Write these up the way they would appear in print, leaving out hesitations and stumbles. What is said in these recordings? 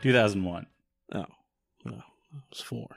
2001. Oh, well, it was 4.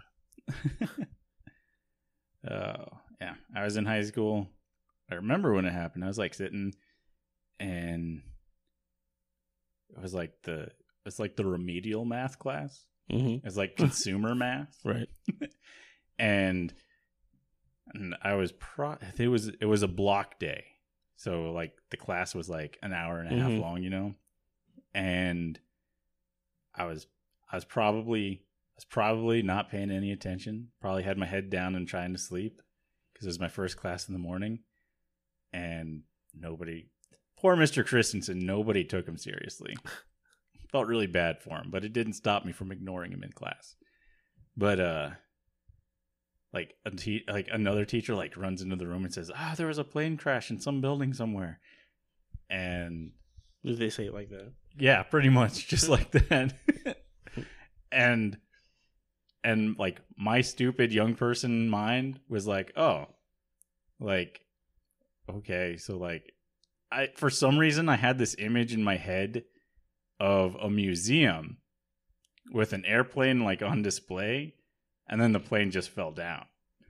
Oh, yeah. I was in high school. I remember when it happened. I was like sitting, and it was like the remedial math class. Mm-hmm. It's like consumer math, Right. and I was it was a block day, so like the class was like an hour and a half long, you know, and I was probably not paying any attention. Probably had my head down and trying to sleep because it was my first class in the morning, and poor Mr. Christensen, nobody took him seriously. Felt really bad for him, but it didn't stop me from ignoring him in class. But like another teacher like runs into the room and says, there was a plane crash in some building somewhere. And did they say it like that? Yeah, pretty much just like that. and like my stupid young person mind was like, oh, like, okay. So like for some reason I had this image in my head of a museum with an airplane like on display, and then the plane just fell down.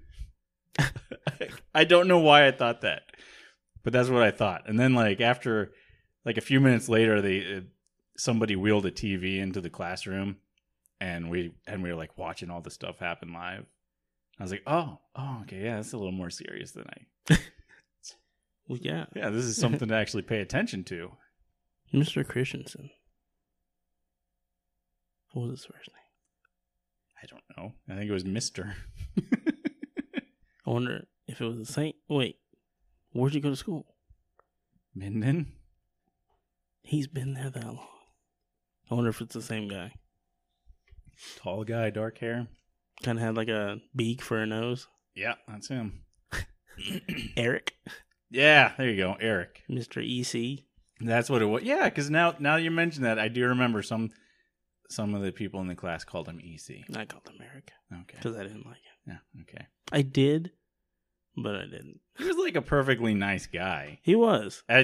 I don't know why I thought that, but that's what I thought. And then like after like a few minutes later, somebody wheeled a TV into the classroom, and we were like watching all the stuff happen live. I was like, oh, okay, yeah, that's a little more serious than Well, yeah, this is something to actually pay attention to. Mr. Christensen. What was his first name? I don't know. I think it was Mr. I wonder if it was the same. Wait, where'd you go to school? Minden? He's been there that long. I wonder if it's the same guy. Tall guy, dark hair. Kind of had like a beak for a nose. Yeah, that's him. Eric. Yeah, there you go, Eric. Mr. EC. That's what it was. Yeah, because now you mention that, I do remember some of the people in the class called him EC. I called him Eric. Okay. Because I didn't like it. Yeah, okay. I did, but I didn't. He was like a perfectly nice guy. He was. I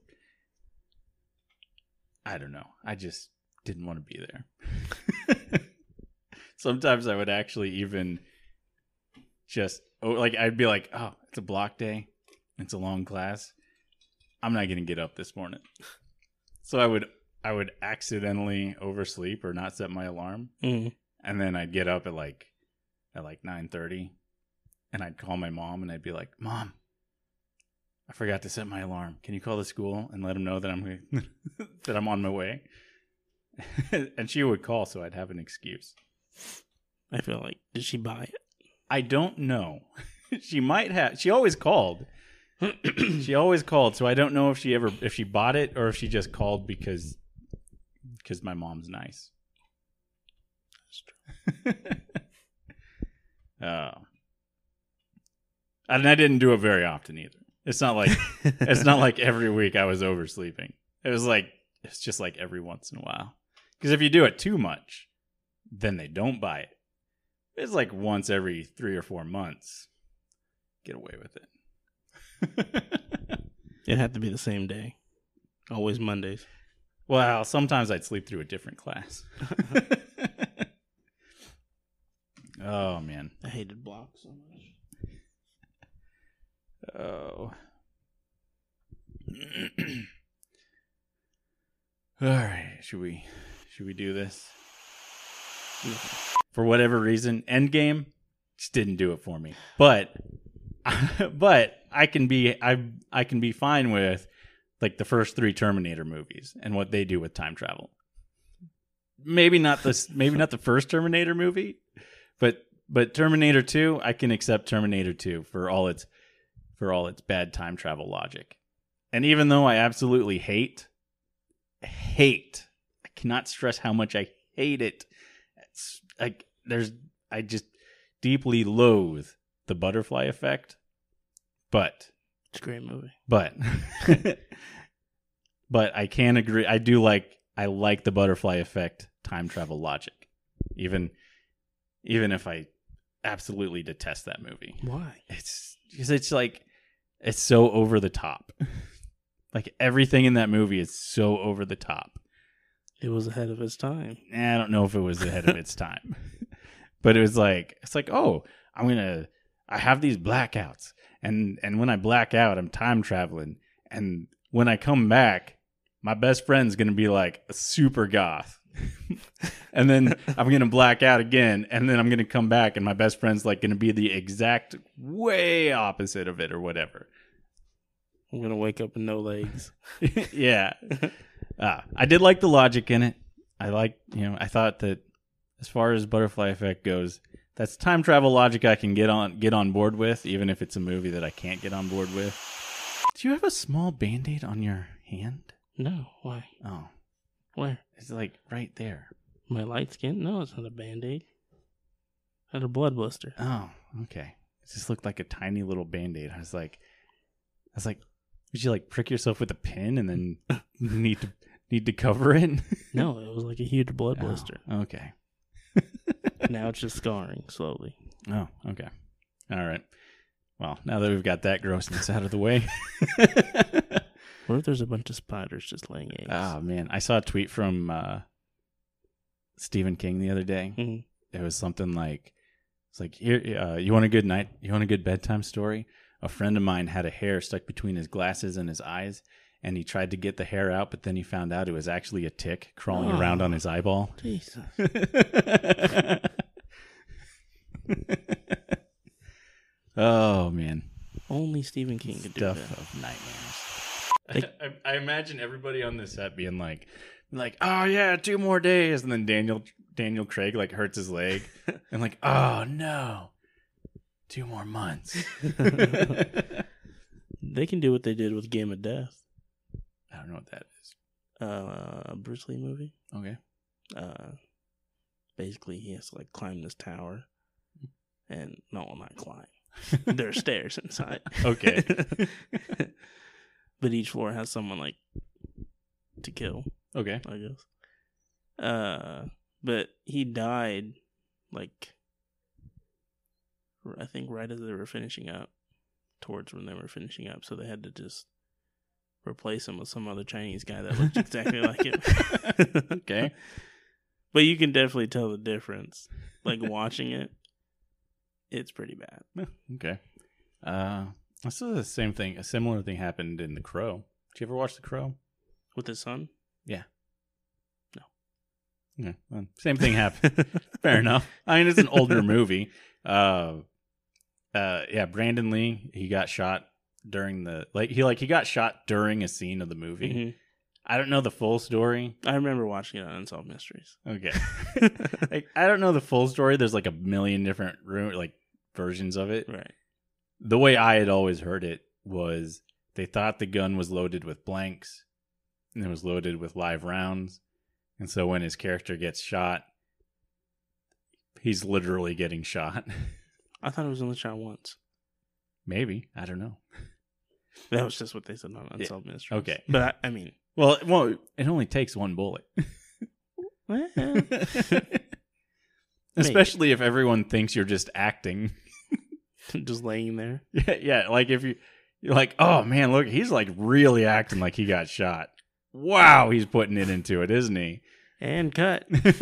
don't know. I just didn't want to be there. Sometimes I would actually even I'd be like, oh, it's a block day. It's a long class. I'm not going to get up this morning. So I would accidentally oversleep or not set my alarm. Mm-hmm. And then I'd get up at 9:30, and I'd call my mom, and I'd be like, Mom, I forgot to set my alarm. Can you call the school and let them know that I'm on my way? And she would call, so I'd have an excuse. I feel like, did she buy it? I don't know. She might have. She always called. So I don't know if she bought it or if she just called because my mom's nice. That's true. And I didn't do it very often either. It's not like every week I was oversleeping. It's just like every once in a while. Because if you do it too much, then they don't buy it. It's like once every 3 or 4 months. Get away with it. It had to be the same day. Always Mondays. Well, sometimes I'd sleep through a different class. Oh, man. I hated blocks so much. Oh. All right. Should we do this? For whatever reason, Endgame just didn't do it for me. But I can be fine with like the first 3 Terminator movies and what they do with time travel. Maybe not the first Terminator movie, but Terminator 2, I can accept Terminator 2 for all its bad time travel logic. And even though I absolutely hate, I cannot stress how much I hate it. It's like I just deeply loathe the butterfly effect. But it's a great movie. But I can agree. I like the butterfly effect time travel logic. Even if I absolutely detest that movie. Why? It's so over the top. Like everything in that movie is so over the top. It was ahead of its time. I don't know if it was ahead of its time, but it was like, it's like, oh, I have these blackouts, and when I black out, I'm time traveling, and when I come back, my best friend's gonna be like a super goth, and then I'm gonna black out again, and then I'm gonna come back, and my best friend's like gonna be the exact way opposite of it or whatever. I'm gonna wake up with no legs. Yeah. I did like the logic in it. I thought that as far as Butterfly Effect goes, that's time travel logic I can get on board with, even if it's a movie that I can't get on board with. Do you have a small Band-Aid on your hand? No, why? Oh. Where? It's like right there. My light skin? No, it's not a Band-Aid. I had a blood blister. Oh, okay. It just looked like a tiny little Band-Aid. I was like, would you like prick yourself with a pin and then need to cover it? No, it was like a huge blood blister. Oh, okay. Now it's just scarring slowly. Oh, okay. All right. Well, now that we've got that grossness out of the way. What if there's a bunch of spiders just laying eggs? Oh, man. I saw a tweet from Stephen King the other day. Mm-hmm. It was something like, it's like, here, you want a good night? You want a good bedtime story? A friend of mine had a hair stuck between his glasses and his eyes, and he tried to get the hair out, but then he found out it was actually a tick crawling around on his eyeball. Jesus. Oh, man. Only Stephen King could do that. Stuff of nightmares. I imagine everybody on the set being like, oh, yeah, 2 more days. And then Daniel Craig, like, hurts his leg. And like, oh, no. 2 more months. They can do what they did with Game of Death. I don't know what that is. A Bruce Lee movie. Okay. Basically, he has to like climb this tower, and not climb. There are stairs inside. Okay. But each floor has someone like to kill. Okay. I guess. But he died like, I think right as they were finishing up, towards when they were finishing up, so they had to just replace him with some other Chinese guy that looked exactly like him. Okay. But you can definitely tell the difference. Like watching it, it's pretty bad. Okay. I saw the same thing. A similar thing happened in The Crow. Did you ever watch The Crow? With his son? Yeah. No. Yeah. Well, same thing happened. Fair enough. I mean, it's an older movie. Yeah, Brandon Lee, he got shot during he got shot during a scene of the movie. Mm-hmm. I don't know the full story. I remember watching it on Unsolved Mysteries. Okay. I don't know the full story. There's like a million different versions of it. Right. The way I had always heard it was they thought the gun was loaded with blanks and it was loaded with live rounds. And so when his character gets shot, he's literally getting shot. I thought it was only shot once. Maybe. I don't know. That was just what they said on Unsolved Mysteries. Okay. But I mean... Well, it only takes one bullet. Especially if everyone thinks you're just acting. Just laying there. Yeah. Like if you're like, oh man, look, he's like really acting like he got shot. Wow, he's putting it into it, isn't he? And cut.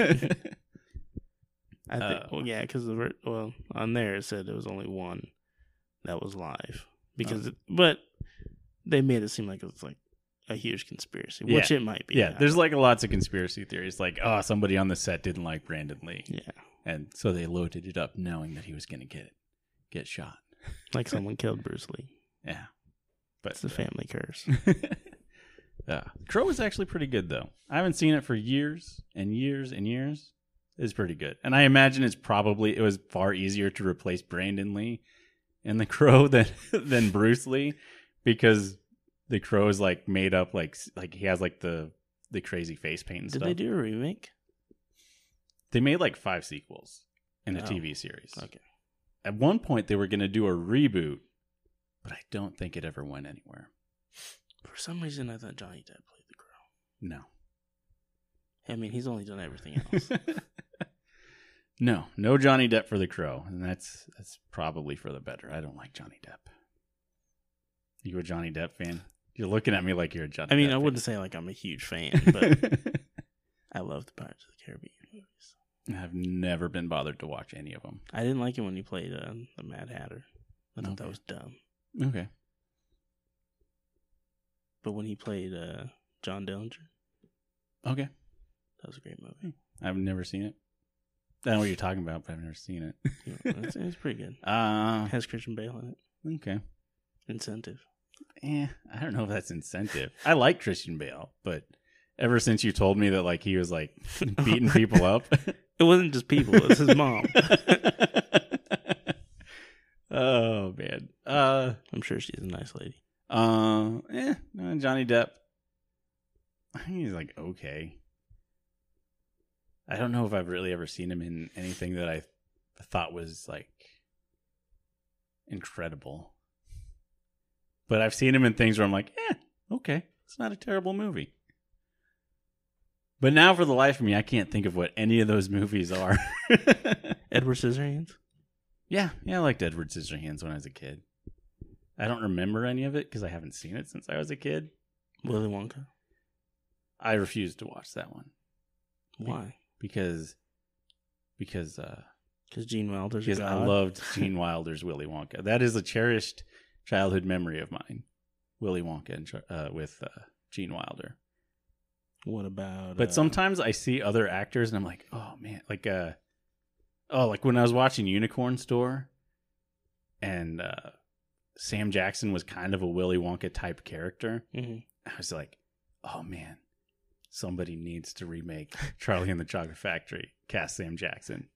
I think, because on there it said there was only one that was live but they made it seem like it was like a huge conspiracy, which it might be. Yeah, there's like lots of conspiracy theories, like somebody on the set didn't like Brandon Lee, and so they loaded it up knowing that he was going to get shot, like someone killed Bruce Lee. Yeah, but it's the family curse. Crow is actually pretty good though. I haven't seen it for years and years and years. It's pretty good. And I imagine it was far easier to replace Brandon Lee in The Crow than Bruce Lee, because The Crow is like made up like he has like the crazy face paint and stuff. Did they do a remake? They made like 5 sequels in a TV series. Okay. At one point they were going to do a reboot, but I don't think it ever went anywhere. For some reason I thought Johnny Depp played The Crow. No. I mean, he's only done everything else. No Johnny Depp for The Crow, and that's probably for the better. I don't like Johnny Depp. You a Johnny Depp fan? You're looking at me like you're a Johnny Depp I wouldn't say like I'm a huge fan, but I love the Pirates of the Caribbean movies. I've never been bothered to watch any of them. I didn't like it when he played the Mad Hatter. I thought that was dumb. Okay. But when he played John Dillinger, Okay. that was a great movie. I've never seen it. I know what you're talking about, but I've never seen it. It's pretty good. Has Christian Bale in it. Okay. Incentive. I don't know if that's incentive. I like Christian Bale, but ever since you told me that like he was like beating people up, it wasn't just people; it was his mom. Oh man. I'm sure she's a nice lady. Johnny Depp. I think he's like okay. I don't know if I've really ever seen him in anything that I thought was like incredible. But I've seen him in things where I'm like, okay, it's not a terrible movie. But now for the life of me, I can't think of what any of those movies are. Edward Scissorhands? Yeah, I liked Edward Scissorhands when I was a kid. I don't remember any of it because I haven't seen it since I was a kid. Willy Wonka? I refused to watch that one. Why? Because Gene Wilder's because I loved Gene Wilder's Willy Wonka. That is a cherished childhood memory of mine. Willy Wonka and, with Gene Wilder. What about? But sometimes I see other actors and I'm like, oh man, like like when I was watching Unicorn Store, and Sam Jackson was kind of a Willy Wonka type character. Mm-hmm. I was like, oh man, somebody needs to remake Charlie and the Chocolate Factory. Cast Sam Jackson.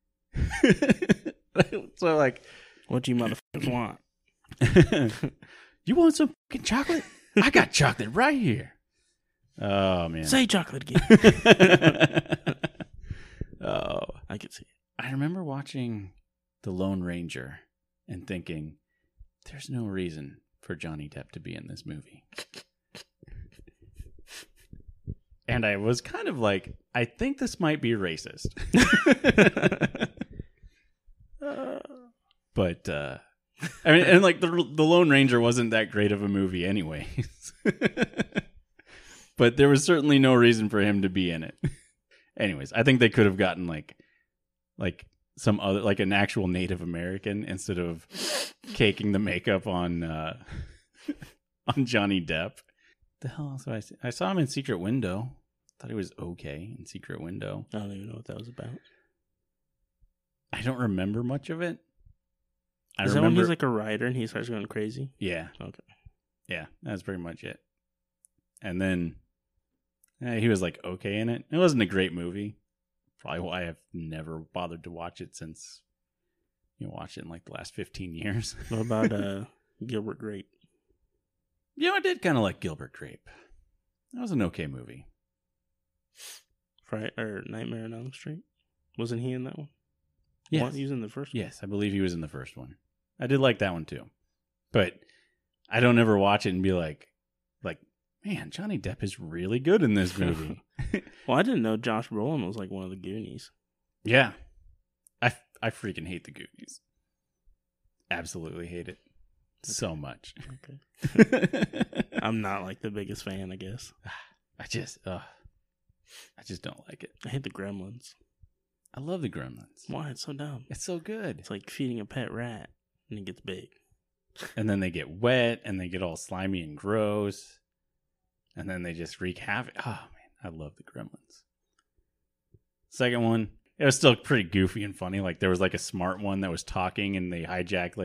So like, what do you motherfuckers want? You want some fucking chocolate? I got chocolate right here. Oh man, say chocolate again. Oh, I can see it. I remember watching The Lone Ranger and thinking, there's no reason for Johnny Depp to be in this movie. And I was kind of like, I think this might be racist. But, I mean, and like the Lone Ranger wasn't that great of a movie anyways. But there was certainly no reason for him to be in it. Anyways, I think they could have gotten like some other, like an actual Native American instead of caking the makeup on on Johnny Depp. The hell else did I see? I saw him in Secret Window. Thought he was okay in Secret Window. I don't even know what that was about. I don't remember much of it. Is that when he's like a writer and he starts going crazy? Yeah. Okay. Yeah, that's pretty much it. And then he was like okay in it. It wasn't a great movie. Probably why I've never bothered to watch it since watched it in like the last 15 years. What about Gilbert Grape? I did kind of like Gilbert Grape. That was an okay movie. Nightmare on Elm Street? Wasn't he in that one? Yes. He was in the first one? Yes, I believe he was in the first one. I did like that one too. But I don't ever watch it and be like, man, Johnny Depp is really good in this movie. Well, I didn't know Josh Brolin was like one of the Goonies. Yeah. I freaking hate the Goonies. Absolutely hate it. So much. Okay. I'm not like the biggest fan, I guess. I just don't like it. I hate the Gremlins. I love the Gremlins. Why? It's so dumb. It's so good. It's like feeding a pet rat and it gets big. And then they get wet and they get all slimy and gross. And then they just wreak havoc. Oh, man, I love the Gremlins. Second one, it was still pretty goofy and funny. Like there was like a smart one that was talking and they hijack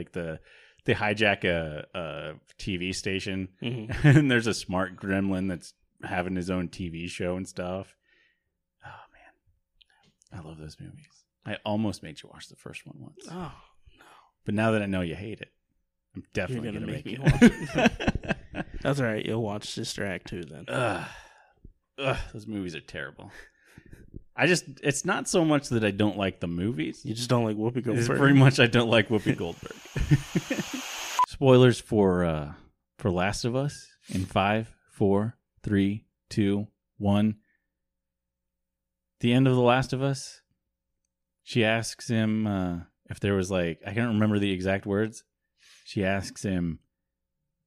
a TV station. Mm-hmm. And there's a smart gremlin that's having his own TV show and stuff. Oh, man. I love those movies. I almost made you watch the first one once. Oh, no. But now that I know you hate it, I'm definitely You're going to make me you watch it. That's all right. You'll watch Sister Act 2 then. Those movies are terrible. It's not so much that I don't like the movies. You just don't like Whoopi Goldberg. It's pretty much I don't like Whoopi Goldberg. Spoilers for Last of Us in 5, 4, 3, 2, 1. The end of The Last of Us. She asks him if there was like, I can't remember the exact words. She asks him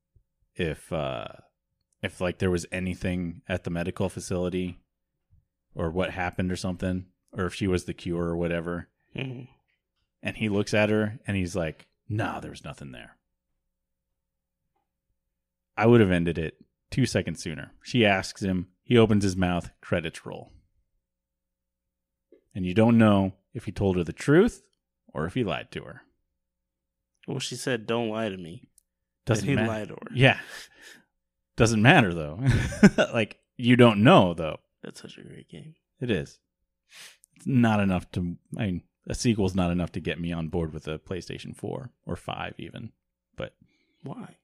if like there was anything at the medical facility or what happened or something, or if she was the cure or whatever. Mm-hmm. And he looks at her and he's like, "No, there was nothing there." I would have ended it 2 seconds sooner. She asks him, he opens his mouth, credits roll. And you don't know if he told her the truth or if he lied to her. Well, she said, "Don't lie to me." Doesn't and he matter. lied to her. Yeah. Doesn't matter, though. Like, you don't know, though. That's such a great game. It is. It's not enough to... I mean, a sequel's not enough to get me on board with a PlayStation 4 or 5 even. But... Why?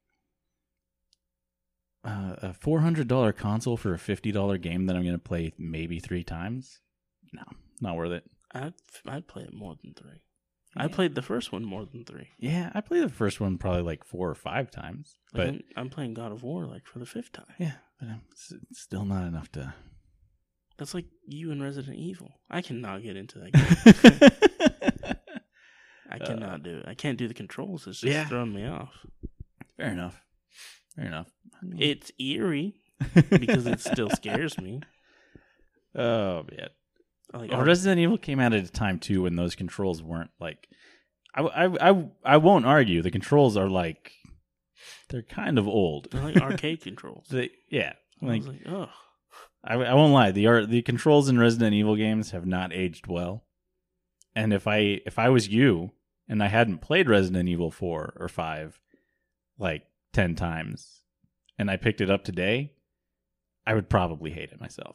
A $400 console for a $50 game that I'm going to play maybe 3 times? No, not worth it. I'd play it more than 3. Yeah. I played the first one more than 3. Yeah, I played the first one probably like 4 or 5 times. But I'm playing God of War like for the 5th time. yeah, but it's still not enough to... That's like you and Resident Evil. I cannot get into that game. I cannot do it. I can't do the controls. It's just throwing me off. Fair enough. It's eerie because it still scares me. Oh, man. Like, Resident Evil came out at a time, too, when those controls weren't like... I won't argue. The controls are like... They're kind of old. They're like arcade controls. Yeah. I was like, oh. I won't lie. The controls in Resident Evil games have not aged well. And if I was you and I hadn't played Resident Evil 4 or 5 like 10 times and I picked it up today, I would probably hate it myself.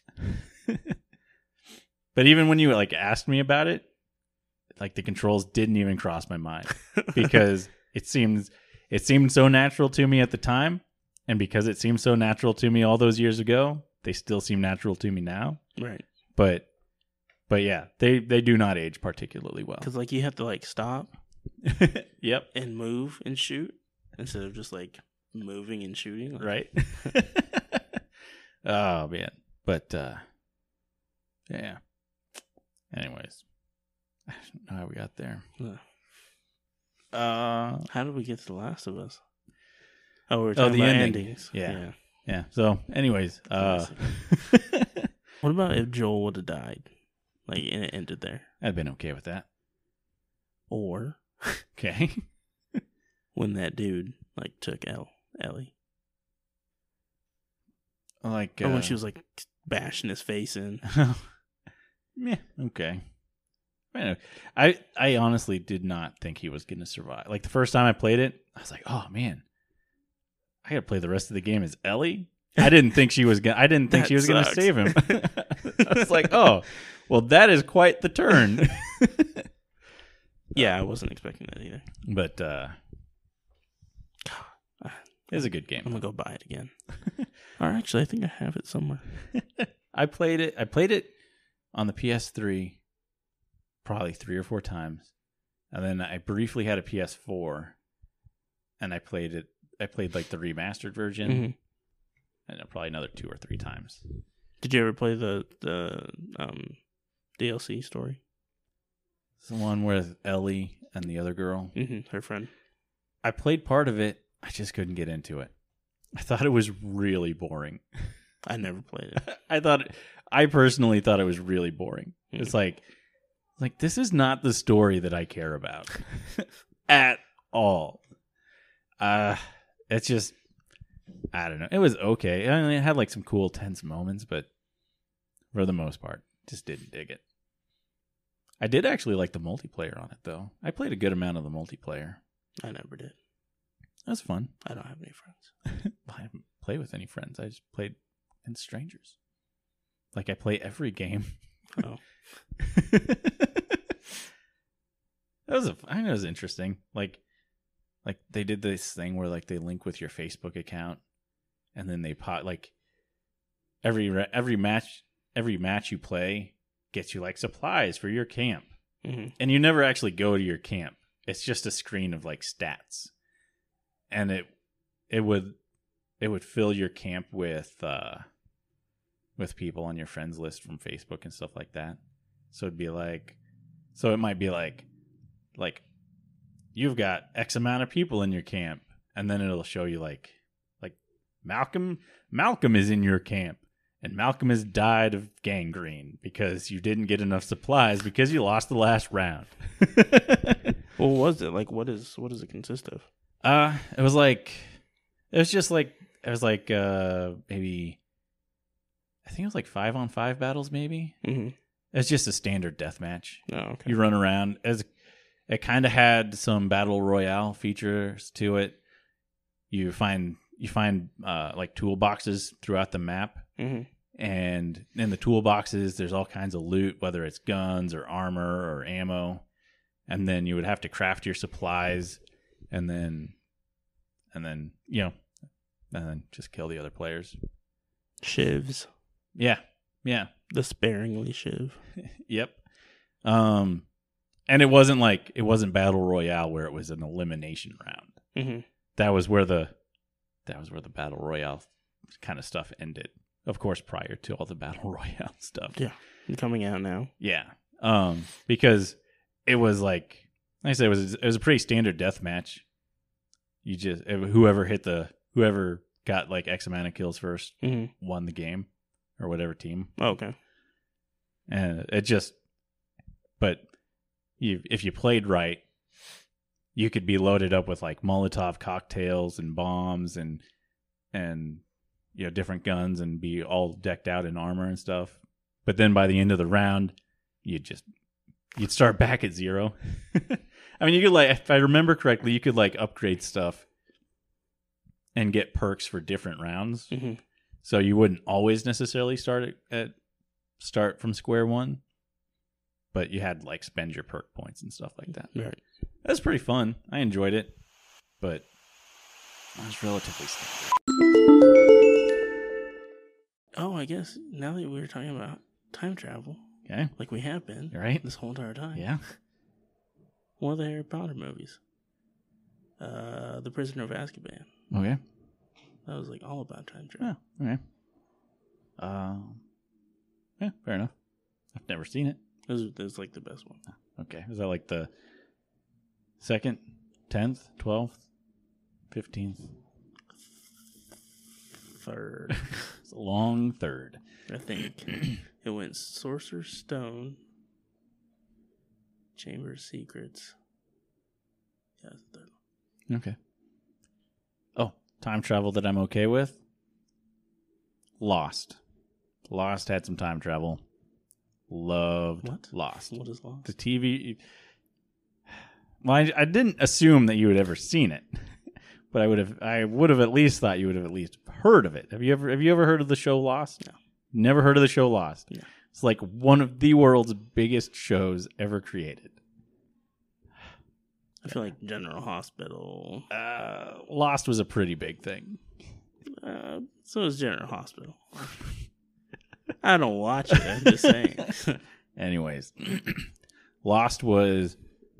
But even when you like asked me about it, like the controls didn't even cross my mind because it seemed so natural to me at the time, and because it seemed so natural to me all those years ago, they still seem natural to me now. Right. But yeah, they do not age particularly well. Because like you have to like stop Yep. and move and shoot instead of just like moving and shooting. Right. Oh, man. But, yeah. Anyways. I don't know how we got there. How did we get to The Last of Us? Oh, we were talking the about ending. endings. Yeah. So, anyways. What about if Joel would have died? Like, and it ended there. I'd been okay with that. Or Okay. when that dude, like, took Ellie. Like, or when she was, like, bashing his face in. Yeah, okay. I honestly did not think he was going to survive. Like, the first time I played it, I was like, oh, man. I got to play the rest of the game as Ellie? I didn't think she was going to save him. I was like, oh, well, that is quite the turn. Yeah, I wasn't expecting that either. But it's a good game. I'm going to go buy it again. Or actually, I think I have it somewhere. I played it on the PS3 probably 3 or 4 times. And then I briefly had a PS4 and I played like the remastered version. Mm-hmm. And probably another 2 or 3 times. Did you ever play the DLC story? It's the one with Ellie and the other girl. Mm-hmm, her friend. I played part of it. I just couldn't get into it. I thought it was really boring. I never played it. I personally thought it was really boring. Mm-hmm. It's like this is not the story that I care about at all. It's just, I don't know. It was okay. I mean, it had like some cool tense moments, but for the most part, just didn't dig it. I did actually like the multiplayer on it, though. I played a good amount of the multiplayer. I never did. That was fun. I don't have any friends. I didn't play with any friends. I just played against strangers. Like I play every game. Oh. I think it was interesting. Like they did this thing where like they link with your Facebook account, and then they like every match you play gets you like supplies for your camp, mm-hmm. and you never actually go to your camp. It's just a screen of like stats, and it would fill your camp with people on your friends list from Facebook and stuff like that. So it might be like you've got X amount of people in your camp, and then it'll show you like Malcolm is in your camp, and Malcolm has died of gangrene because you didn't get enough supplies because you lost the last round. What was it? Like, what does it consist of? It was like maybe I think it was like 5-on-5 battles maybe. Mm-hmm. It's just a standard deathmatch. Oh, okay. You run around. It kind of had some battle royale features to it. You find like toolboxes throughout the map. Mm-hmm. And in the toolboxes, there's all kinds of loot, whether it's guns or armor or ammo. And then you would have to craft your supplies, and then just kill the other players. Shivs. Yeah. The sparingly shiv. Yep. And it wasn't battle royale where it was an elimination round. Mm-hmm. That was where the battle royale kind of stuff ended. Of course, prior to all the battle royale stuff. Yeah, coming out now. Yeah. Because it was like I said, it was a pretty standard death match. You just whoever got like X amount of kills first won the game, or whatever team. Oh, okay. And if you played right, you could be loaded up with like Molotov cocktails and bombs and different guns and be all decked out in armor and stuff. But then by the end of the round, you'd start back at 0. I mean, you could if I remember correctly, you could upgrade stuff and get perks for different rounds. Mm-hmm. So you wouldn't always necessarily start from square one, but you had spend your perk points and stuff like that. Right. That's pretty fun. I enjoyed it, but it was relatively standard. Oh, I guess now that we were talking about time travel, Okay. like we have been right this whole entire time. Yeah. One of the Harry Potter movies, The Prisoner of Azkaban. Okay. That was all about time travel. Oh, okay. Yeah, fair enough. I've never seen it. It was the best one. Okay. Is that the 2nd, 10th, 12th, 15th? Third. It's a long third. I think it went Sorcerer's Stone, Chamber of Secrets. Yeah, that's the third one. Okay. Oh, time travel that I'm okay with? Lost. Lost had some time travel. Loved What? Lost. What is Lost? The TV. Well, I didn't assume that you had ever seen it, but I would have at least thought you would have at least heard of it. Have you ever heard of the show Lost? No. Never heard of the show Lost? No. It's one of the world's biggest shows ever created. I feel like General Hospital. Lost was a pretty big thing. So is General Hospital. I don't watch it. I'm just saying. Anyways, Lost was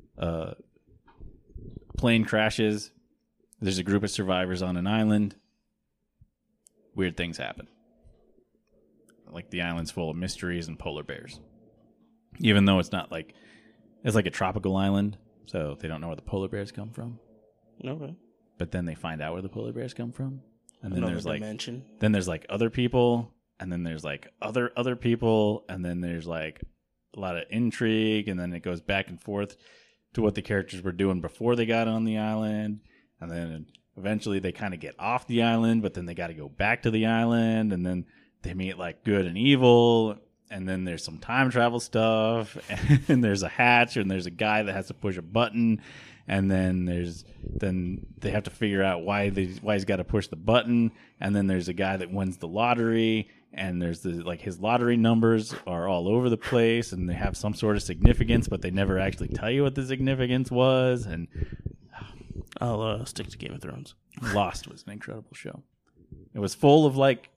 plane crashes. There's a group of survivors on an island. Weird things happen. The island's full of mysteries and polar bears. Even though it's not it's a tropical island, so they don't know where the polar bears come from. Okay. But then they find out where the polar bears come from. And then Another there's dimension. Then there's other people, and then there's other people, and then there's a lot of intrigue, and then it goes back and forth to what the characters were doing before they got on the island, and then eventually they kind of get off the island, but then they got to go back to the island, and then they meet good and evil, and then there's some time travel stuff, and there's a hatch, and there's a guy that has to push a button, and then they have to figure out why he's got to push the button, and then there's a guy that wins the lottery, and there's his lottery numbers are all over the place, and they have some sort of significance, but they never actually tell you what the significance was. And I'll stick to Game of Thrones. Lost was an incredible show. It was full of it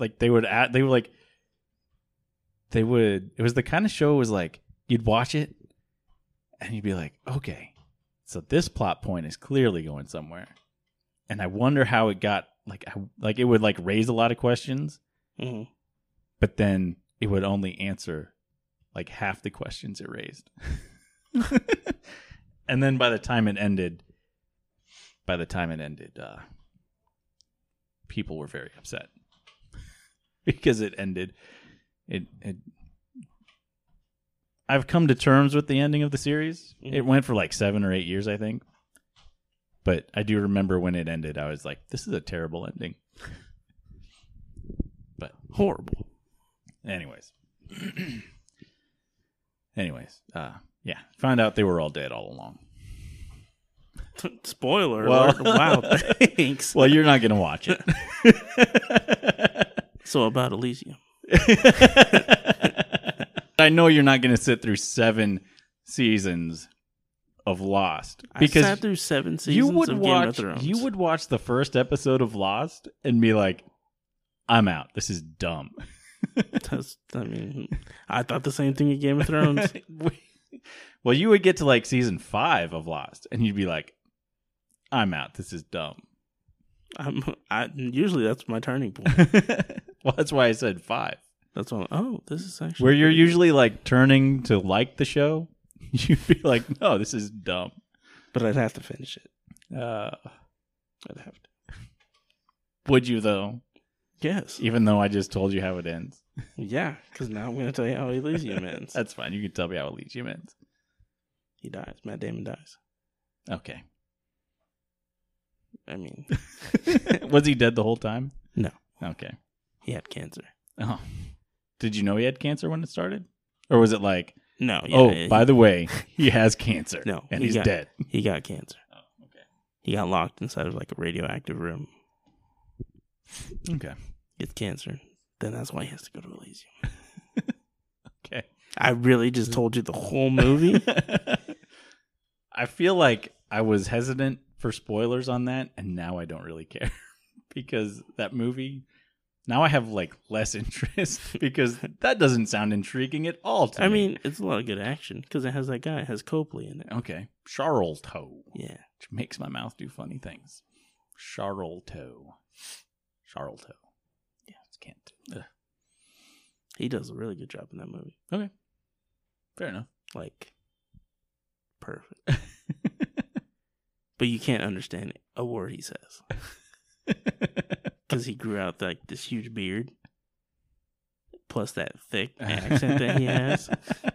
was the kind of show was you'd watch it and you'd be like, okay, so this plot point is clearly going somewhere, and I wonder how it got it would raise a lot of questions. Mm-hmm. But then it would only answer half the questions it raised. And then by the time it ended, people were very upset because it ended. It I've come to terms with the ending of the series. Mhm. It went for like 7 or 8 years, I think. But I do remember when it ended, I was like, this is a terrible ending. But Horrible. anyways. Yeah. Found out they were all dead all along. Spoiler Well- alert. Wow, thanks. Well, you're not going to watch it. So about Elysium. I know you're not going to sit through 7 seasons of Lost because I sat through 7 seasons you would of watch. Game of Thrones. You would watch the first episode of Lost and be like, "I'm out. This is dumb." I thought the same thing of Game of Thrones. Well, you would get to like season 5 of Lost, and you'd be like, "I'm out. This is dumb." Usually that's my turning point. Well, that's why I said 5. That's why. Oh, this is actually Where you're pretty usually like turning to like the show, you'd be like, "No, this is dumb." good. But I'd have to finish it. I'd have to. Would you though? Yes. Even though I just told you how it ends. Yeah, because now I'm going to tell you how Elysium ends. That's fine. You can tell me how Elysium ends. He dies. Matt Damon dies. Okay. I mean, Was he dead the whole time? No. Okay. he had cancer. Oh. Did you know he had cancer when it started? Or was it like, No. Yeah, oh, by the way, he has cancer. No, And he he's got- dead. he got cancer. Oh, okay. He got locked inside of like a radioactive room. Okay. Gets cancer. Then that's why he has to go to Elysium. Okay. I really just told you the whole movie. I feel like I was hesitant for spoilers on that, and now I don't really care. Because that movie, now I have like less interest because that doesn't sound intriguing at all to me. I mean, it's a lot of good action because it has that guy. It has Copley in it. Okay. Charlton. Yeah. Which makes my mouth do funny things. Charlton. Yeah, just can't. Ugh. He does a really good job in that movie. Okay. Fair enough. Like, perfect. But you can't understand a word he says because he grew out like this huge beard, plus that thick accent that he has.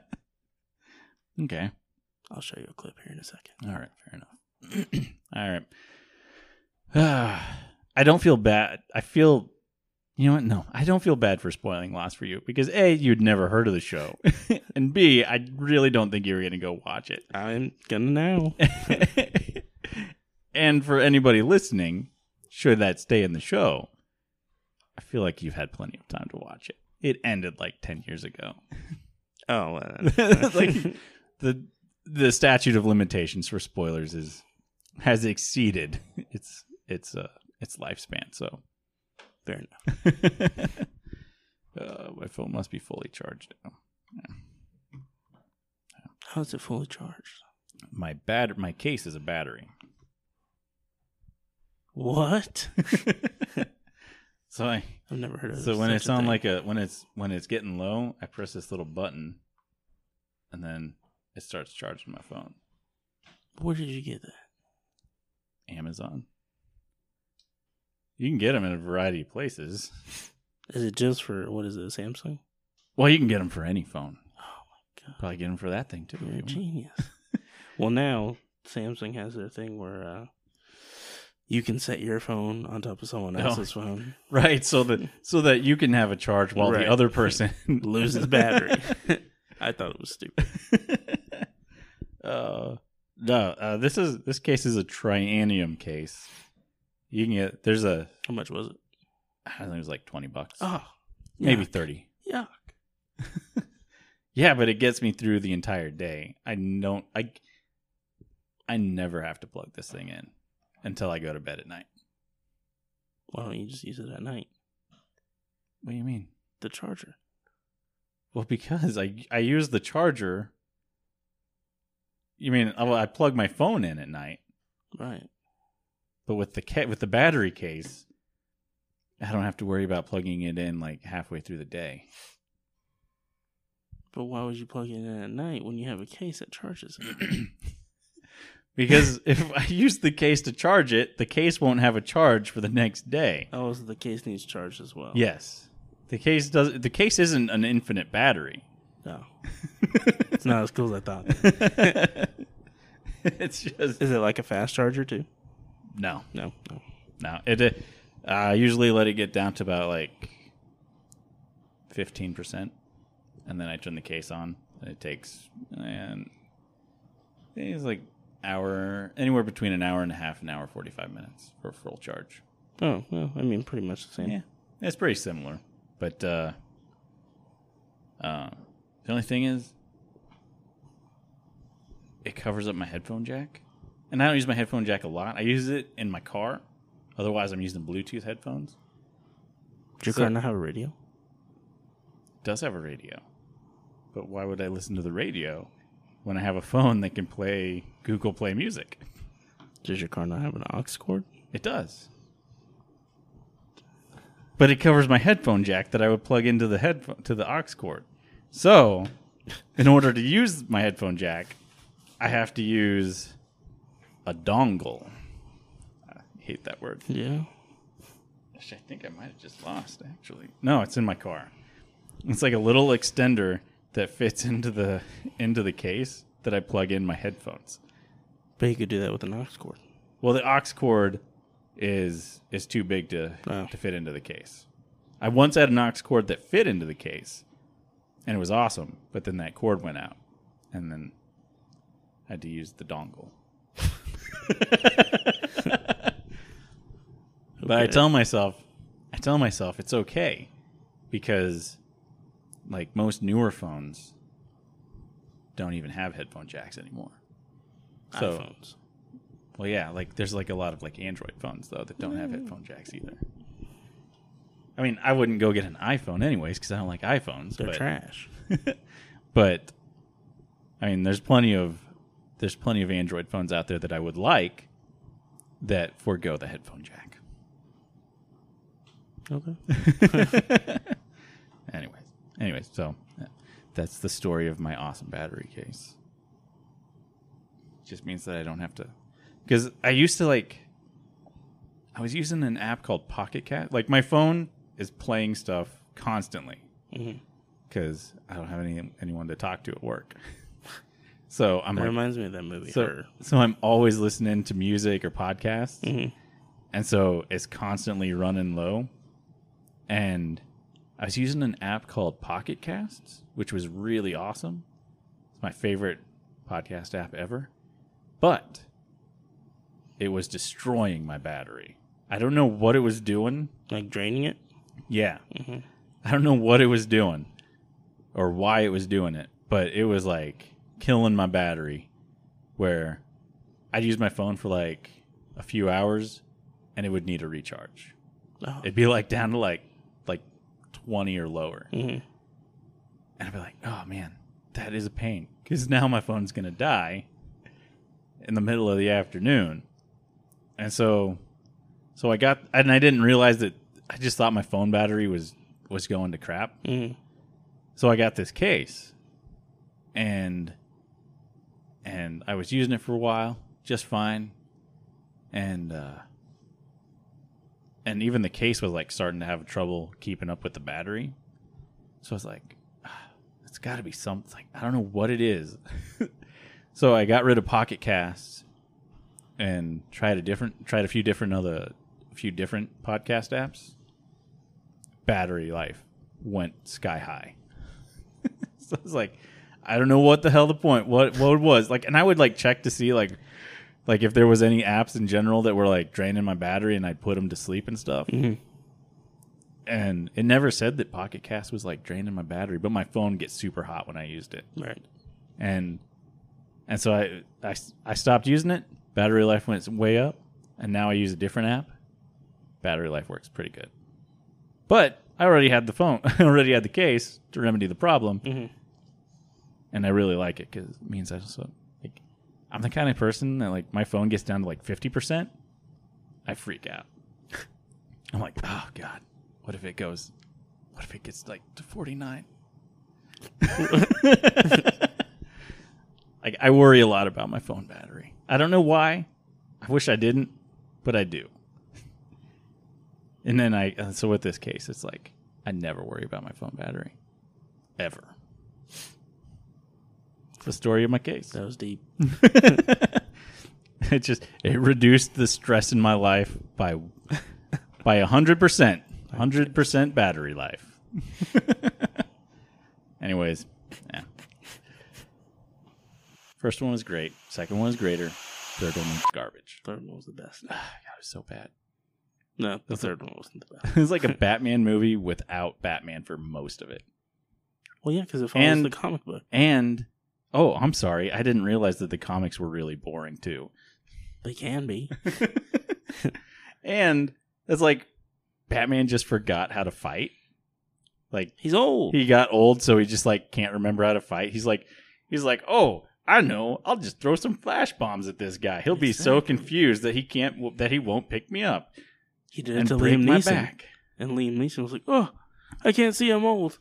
Okay. I'll show you a clip here in a second. All right. Fair enough. All right. I don't feel bad. I feel, you know what? No, I don't feel bad for spoiling Lost for you because A, you'd never heard of the show. And B, I really don't think you were going to go watch it. I'm gonna now. And for anybody listening, should that stay in the show, I feel like you've had plenty of time to watch it. It ended like 10 years ago. Oh, Like the statute of limitations for spoilers has exceeded its lifespan. So fair enough. my phone must be fully charged now. How's it fully charged? My case is a battery. What? So I've never heard of. So when such it's a on thing. like when it's getting low, I press this little button, and then it starts charging my phone. Where did you get that? Amazon. You can get them in a variety of places. Is it just for what is it? Samsung? Well, you can get them for any phone. Oh my god, Probably get them for that thing too. you're a genius. Well, now Samsung has their thing where you can set your phone on top of someone else's phone. Right, so that you can have a charge while Right. the other person Loses battery. I thought it was stupid. No, this case is a trianium case. You can get How much was it? I think it was like $20. Oh, Maybe yuck. 30. Yuck. Yeah, but it gets me through the entire day. I never have to plug this thing in until I go to bed at night. Why don't you just use it at night? What do you mean? The charger. Well, because I use the charger. You mean I plug my phone in at night, Right. but with the battery case, I don't have to worry about plugging it in like halfway through the day. But why would you plug it in at night when you have a case that charges it? Because if I use the case to charge it, the case won't have a charge for the next day. Oh, so the case needs charged as well. Yes. The case isn't an infinite battery. No. It's not as cool as I thought. It's just... Is it like a fast charger too? No. No. It usually let it get down to about like 15%, and then I turn the case on, and it takes it's like anywhere between an hour and a half, an hour 45 minutes for a full charge. Oh, well, I mean, pretty much the same. Yeah, it's pretty similar, but the only thing is, it covers up my headphone jack, and I don't use my headphone jack a lot. I use it in my car. Otherwise, I'm using Bluetooth headphones. Does your car not have a radio? Does have a radio, but why would I listen to the radio when I have a phone that can play Google Play Music? Does your car not have an aux cord? It does, but it covers my headphone jack that I would plug into the aux cord. So, in order to use my headphone jack, I have to use a dongle. I hate that word. Yeah. I think I might have just lost, actually. No, it's in my car. It's like a little extender that fits into the case that I plug in my headphones. But you could do that with an aux cord. Well, the aux cord is too big to fit into the case. I once had an aux cord that fit into the case, and it was awesome. But then that cord went out, and then I had to use the dongle. But I tell myself it's okay, because like most newer phones don't even have headphone jacks anymore. So, iPhones. Well, yeah, like there's like a lot of like Android phones though that don't have headphone jacks either. I mean, I wouldn't go get an iPhone anyways because I don't like iPhones. They're trash. But I mean, there's plenty of Android phones out there that I would like that forego the headphone jack. Okay. Anyways, so that's the story of my awesome battery case. Just means that I don't have to, because I was using an app called Pocket Cast. Like my phone is playing stuff constantly because I don't have anyone to talk to at work. So that reminds me of that movie. So I'm always listening to music or podcasts, and so it's constantly running low. And I was using an app called Pocket Casts, which was really awesome. It's my favorite podcast app ever. But it was destroying my battery. I don't know what it was doing. Like draining it? Yeah. I don't know what it was doing or why it was doing it, but it was like killing my battery, where I'd use my phone for like a few hours and it would need a recharge. Oh. It'd be like down to like 20 or lower. And I'd be like, oh man, that is a pain, because now my phone's going to die in the middle of the afternoon. And so I didn't realize that. I just thought my phone battery was going to crap. So I got this case, and I was using it for a while just fine. And even the case was like starting to have trouble keeping up with the battery. So I was like, it's got to be something. Like, I don't know what it is. So I got rid of Pocket Casts and tried a few different podcast apps. Battery life went sky high. So I was like, I don't know what the hell the point. What it was like, and I would like check to see like if there was any apps in general that were like draining my battery, and I'd put them to sleep and stuff. And it never said that Pocket Cast was like draining my battery, but my phone gets super hot when I used it. Right. And so I stopped using it. Battery life went way up, and now I use a different app. Battery life works pretty good. But I already had the phone. I already had the case to remedy the problem. And I really like it because it means I'm the kind of person that like my phone gets down to like 50%, I freak out. I'm like, oh God, what if it gets like to 49? Like I worry a lot about my phone battery. I don't know why. I wish I didn't, but I do. And then so with this case, it's like I never worry about my phone battery. Ever. It's the story of my case. That was deep. It reduced the stress in my life by 100%. 100% battery life. Anyways, yeah. First one was great. Second one was greater. Third one was garbage. Third one was the best. God, it was so bad. No, the third one wasn't the best. It was like a Batman movie without Batman for most of it. Well, yeah, because it follows the comic book. And, oh, I'm sorry. I didn't realize that the comics were really boring, too. They can be. And it's like Batman just forgot how to fight. Like, he's old. He got old, so he just like can't remember how to fight. He's like, oh, I know. I'll just throw some flash bombs at this guy. He'll be so confused that he won't pick me up. He did it to Liam Neeson. And Liam Neeson was like, "Oh, I can't see. I'm old."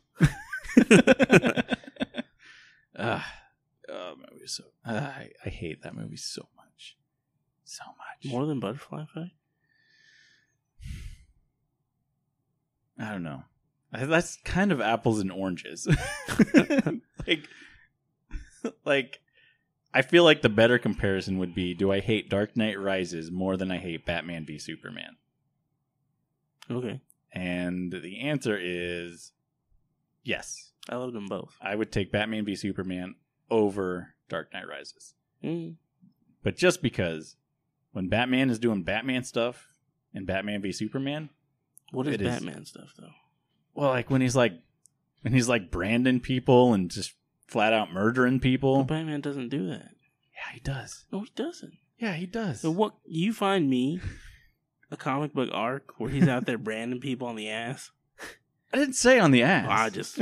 Movie so I hate that movie so much, so much. More than Butterfly Effect. I don't know. That's kind of apples and oranges. like, I feel like the better comparison would be: do I hate Dark Knight Rises more than I hate Batman v Superman? Okay. And the answer is yes. I love them both. I would take Batman v Superman over Dark Knight Rises. Mm. But just because when Batman is doing Batman stuff in Batman v Superman... What is Batman stuff, though? Well, like when he's like branding people and just flat out murdering people. But Batman doesn't do that. Yeah, he does. No, he doesn't. Yeah, he does. So what, you find me a comic book arc where he's out there branding people on the ass? I didn't say on the ass. I just...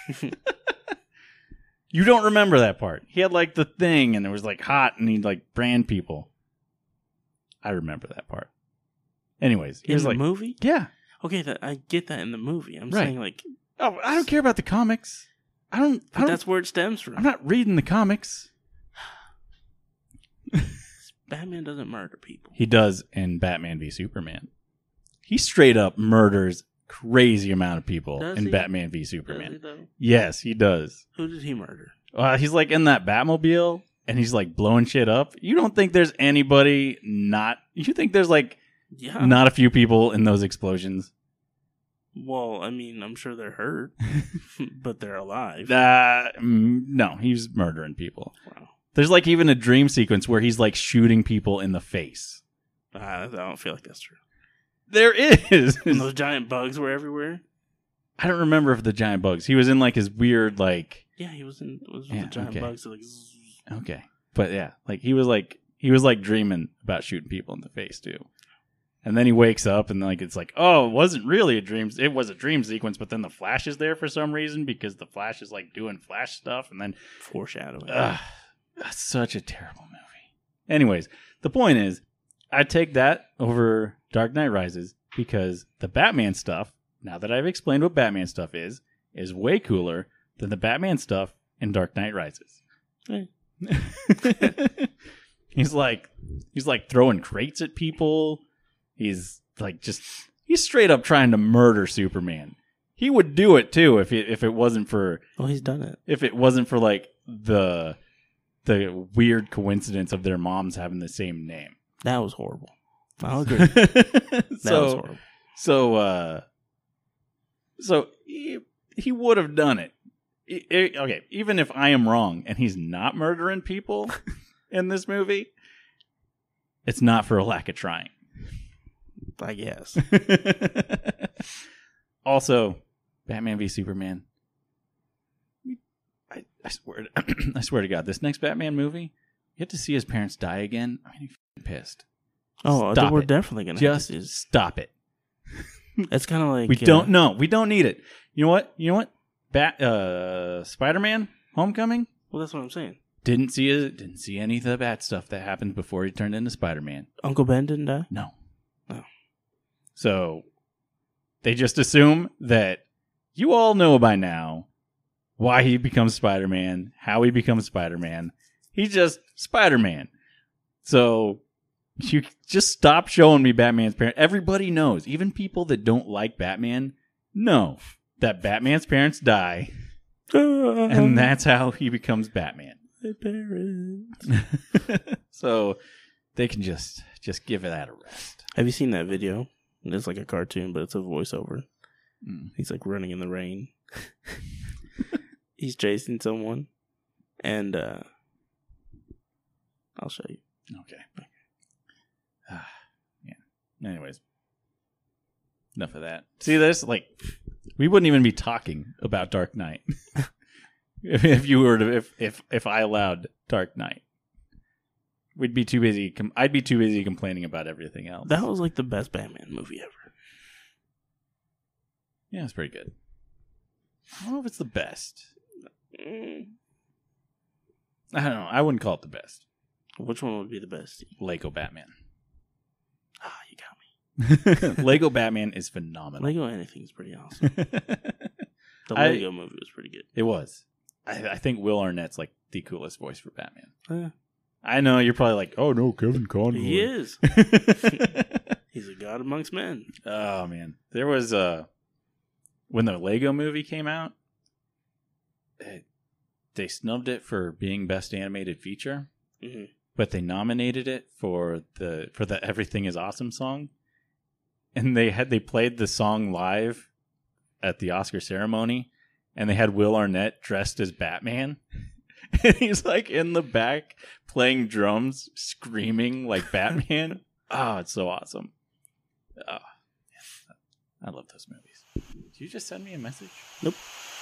You don't remember that part. He had like the thing and it was like hot and he'd like brand people. I remember that part. Anyways. In the movie? Yeah. Okay, I get that in the movie. I'm saying like... Oh, I don't care about the comics. That's where it stems from. I'm not reading the comics. Batman doesn't murder people. He does in Batman v Superman. He straight up murders crazy amount of people in Batman v Superman. Does he, though? Yes, he does. Who did he murder? He's like in that Batmobile and he's like blowing shit up. You don't think there's anybody not... You think there's like not a few people in those explosions? Well, I mean, I'm sure they're hurt, but they're alive. No, he's murdering people. Wow. There's like even a dream sequence where he's like shooting people in the face. I don't feel like that's true. There is. And those giant bugs were everywhere. I don't remember if the giant bugs. He was in like his weird like. Yeah, he was in. Was the giant bugs like. Zzz. Okay, but yeah, like he was like dreaming about shooting people in the face too. And then he wakes up and like it's like, oh, it wasn't really a dream. It was a dream sequence, but then the Flash is there for some reason because the Flash is like doing Flash stuff and then foreshadowing. That's such a terrible movie. Anyways, the point is, I'd take that over Dark Knight Rises because the Batman stuff, now that I've explained what Batman stuff is way cooler than the Batman stuff in Dark Knight Rises. Hey. He's like throwing crates at people. He's straight up trying to murder Superman. He would do it too if it wasn't for. Well, he's done it. If it wasn't for like the weird coincidence of their moms having the same name. That was horrible. I'll agree. That was horrible. So he would have done it. Okay, even if I am wrong and he's not murdering people in this movie, it's not for a lack of trying. I guess. Also, Batman v Superman. I swear to God, this next Batman movie, you have to see his parents die again. I mean, you're pissed. Oh, we're definitely gonna just stop it. It's kind of like we don't know. We don't need it. You know what? Spider-Man: Homecoming. Well, that's what I'm saying. Didn't see any of the bad stuff that happened before he turned into Spider-Man. Uncle Ben didn't die? No. Oh. So they just assume that you all know by now why he becomes Spider-Man, how he becomes Spider-Man. He's just Spider-Man. So you just stop showing me Batman's parents. Everybody knows. Even people that don't like Batman know that Batman's parents die, and that's how he becomes Batman. My parents. So they can just give that a rest. Have you seen that video? It's like a cartoon, but it's a voiceover. Mm. He's like running in the rain. He's chasing someone, and I'll show you. Okay. Yeah. Anyways, enough of that. See this? Like, we wouldn't even be talking about Dark Knight if you were to if I allowed Dark Knight. We'd be too busy. I'd be too busy complaining about everything else. That was like the best Batman movie ever. Yeah, it's pretty good. I don't know if it's the best. I don't know. I wouldn't call it the best. Which one would be the best? Lego Batman. Ah, you got me. Lego Batman is phenomenal. Lego anything's pretty awesome. The Lego movie was pretty good. It was. I think Will Arnett's like the coolest voice for Batman. Yeah. I know you're probably like, oh no, Kevin Conroy. He is. He's a god amongst men. Oh man, there was when the Lego movie came out, they snubbed it for being best animated feature, but they nominated it for the Everything Is Awesome song, and they played the song live at the Oscar ceremony, and they had Will Arnett dressed as Batman. And he's like in the back playing drums, screaming like Batman. Oh, it's so awesome. Oh, I love those movies. Did you just send me a message? Nope.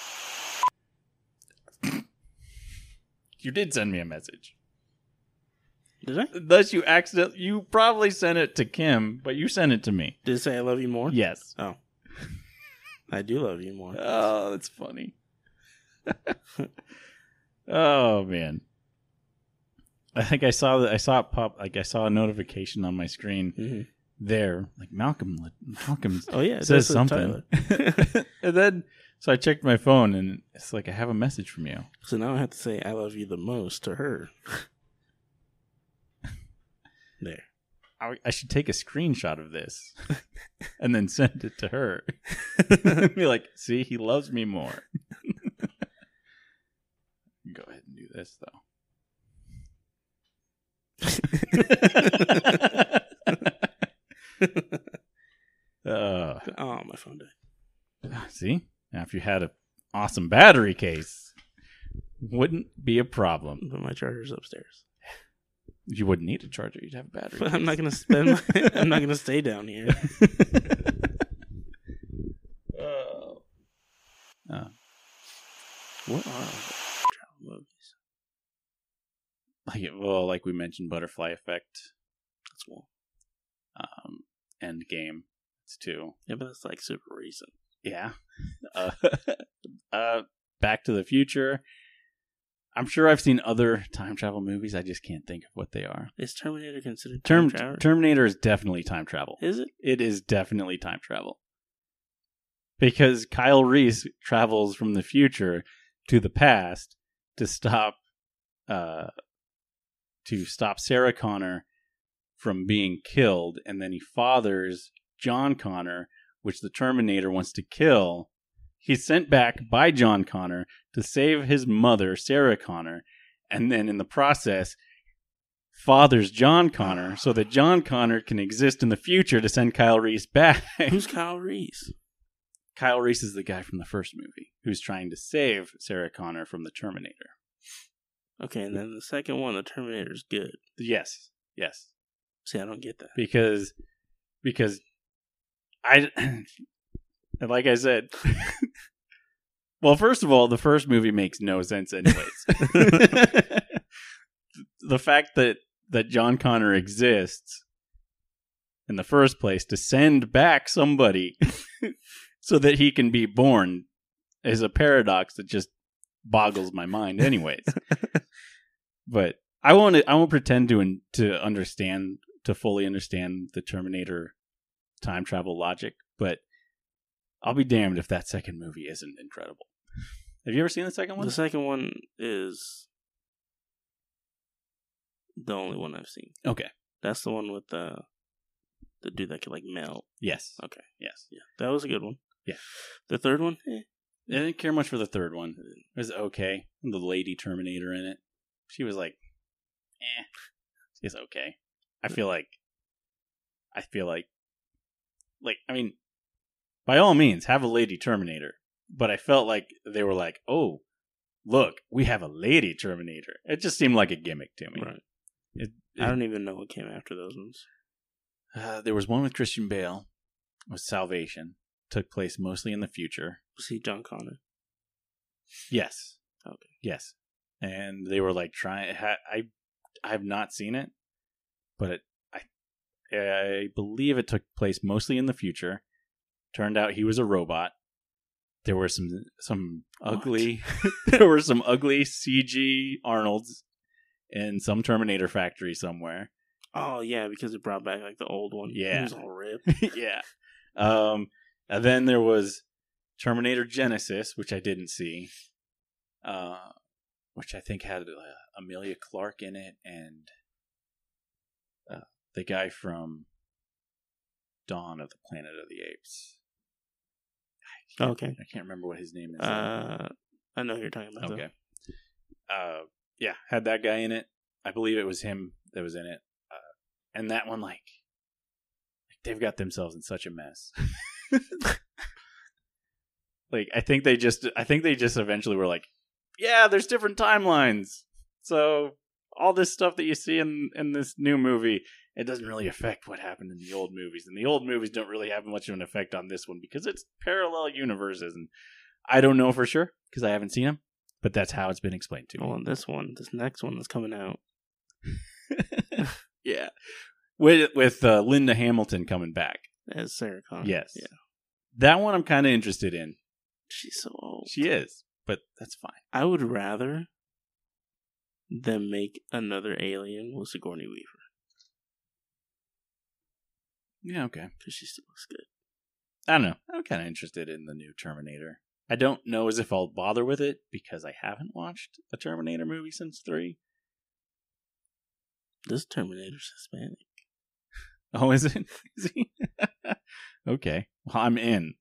You did send me a message. Did I? Unless you probably sent it to Kim, but you sent it to me. Did it say I love you more? Yes. Oh. I do love you more. Oh, that's funny. Oh man, I think I saw it pop. Like I saw a notification on my screen there, like Malcolm. Oh yeah, it says something, and then so I checked my phone and it's like I have a message from you. So now I have to say I love you the most to her. There. I should take a screenshot of this and then send it to her. Be like, see, he loves me more. Go ahead and do this, though. Oh, my phone died. See? Now, if you had an awesome battery case, wouldn't be a problem. But my charger's upstairs. You wouldn't need a charger. You'd have a battery But case. I'm not going to spend I'm not going to stay down here. What are travel movies? Like we mentioned, Butterfly Effect. That's one. Endgame. It's 2. Yeah, but that's like super recent. Yeah. Back to the Future. I'm sure I've seen other time travel movies. I just can't think of what they are. Is Terminator considered time travel? Terminator is definitely time travel. Is it? It is definitely time travel. Because Kyle Reese travels from the future to the past to stop Sarah Connor from being killed, and then he fathers John Connor, which the Terminator wants to kill. He's sent back by John Connor to save his mother, Sarah Connor, and then in the process fathers John Connor so that John Connor can exist in the future to send Kyle Reese back. Who's Kyle Reese? Kyle Reese is the guy from the first movie who's trying to save Sarah Connor from the Terminator. Okay, and then the second one, the Terminator's good. Yes. See, I don't get that. Because I, like I said, well, first of all, the first movie makes no sense anyways. The fact that John Connor exists in the first place to send back somebody so that he can be born is a paradox that just boggles my mind anyways. But I won't pretend to fully understand the Terminator time travel logic, but I'll be damned if that second movie isn't incredible. Have you ever seen the second one? The second one is the only one I've seen. Okay. That's the one with the dude that could like melt. Yes. Okay. Yes. Yeah, that was a good one. Yeah. The third one? I didn't care much for the third one. It was okay. The lady Terminator in it. She was like, She's okay. I feel like, I mean, by all means, have a lady Terminator. But I felt like they were like, oh, look, we have a lady Terminator. It just seemed like a gimmick to me. Right. I don't even know what came after those ones. There was one with Christian Bale. It was Salvation. Took place mostly in the future. Was he John Connor? Yes. Okay. Yes. And they were like trying. I have not seen it, but I believe it took place mostly in the future. Turned out he was a robot. There were some ugly there were some ugly CG Arnolds in some Terminator factory somewhere. Oh yeah, because it brought back like the old one. Yeah. He was all ripped. Yeah. And then there was Terminator Genesis, which I didn't see. Which I think had Emilia Clarke in it and the guy from Dawn of the Planet of the Apes. Okay. I can't remember what his name is. I know who you're talking about. Okay. Yeah, had that guy in it. I believe it was him that was in it. And that one, like they've got themselves in such a mess. Like, I think they just eventually were like, yeah, there's different timelines. So all this stuff that you see in this new movie, it doesn't really affect what happened in the old movies. And the old movies don't really have much of an effect on this one because it's parallel universes. And I don't know for sure because I haven't seen them, but that's how it's been explained to me. Well, this next one that's coming out. Yeah. With Linda Hamilton coming back. As Sarah Connor. Yes. Yeah. That one I'm kind of interested in. She's so old. She is, but that's fine. I would rather them make another Alien with Sigourney Weaver. Yeah, okay. Because she still looks good. I don't know. I'm kind of interested in the new Terminator. I don't know as if I'll bother with it because I haven't watched a Terminator movie since 3. This Terminator's Hispanic. Oh, is it? Is he? Okay. Well, I'm in.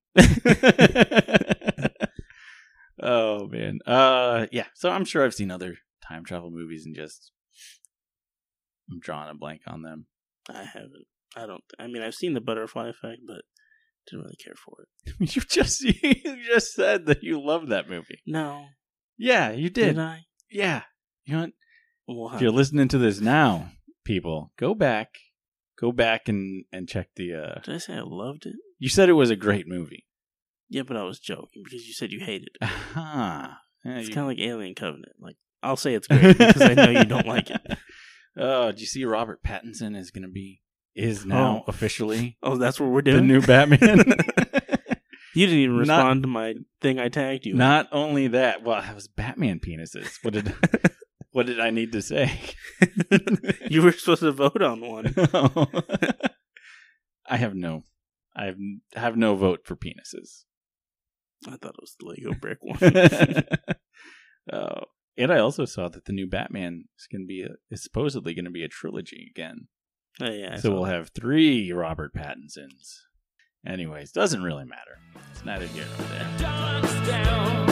Oh, man. Yeah. So I'm sure I've seen other time travel movies and just I'm drawing a blank on them. I haven't. I mean, I've seen The Butterfly Effect, but didn't really care for it. You just said that you loved that movie. No. Yeah, you did. Did I? Yeah. You know what? Well, if you're listening to this now, people, go back and check the... Did I say I loved it? You said it was a great movie. Yeah, but I was joking because you said you hated it. Yeah, it's kind of like Alien Covenant. Like, I'll say it's great because I know you don't like it. Oh, did you see Robert Pattinson is now officially Oh, that's what we're doing? the new Batman? You didn't even respond to my thing I tagged you. Not only that, well, it was Batman penises. What did I need to say? You were supposed to vote on one. I have no vote for penises. I thought it was the Lego brick one. Oh, and I also saw that the new Batman is supposedly going to be a trilogy again. Oh, yeah. So we'll have 3 Robert Pattinsons. Anyways, doesn't really matter. It's neither here nor there.